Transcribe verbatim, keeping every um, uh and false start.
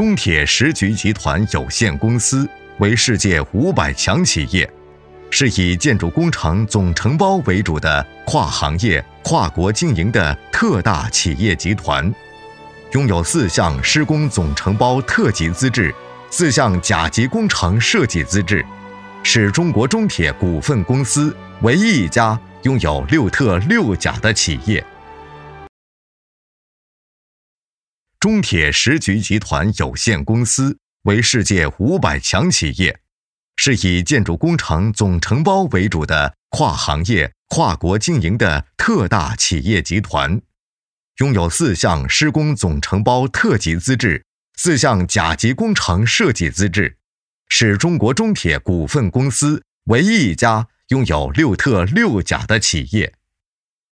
中铁石局集团有限公司为世界五百强企业，是以建筑工程总承包为主的跨行业、跨国经营的特大企业集团，拥有四项施工总承包特级资质、四项甲级工程设计资质，是中国中铁股份公司唯一一家拥有六特六甲的企业。中铁石局集团有限公司为世界五百强企业，是以建筑工程总承包为主的跨行业、跨国经营的特大企业集团，拥有四项施工总承包特级资质、四项甲级工程设计资质，是中国中铁股份公司唯一一家拥有六特六甲的企业。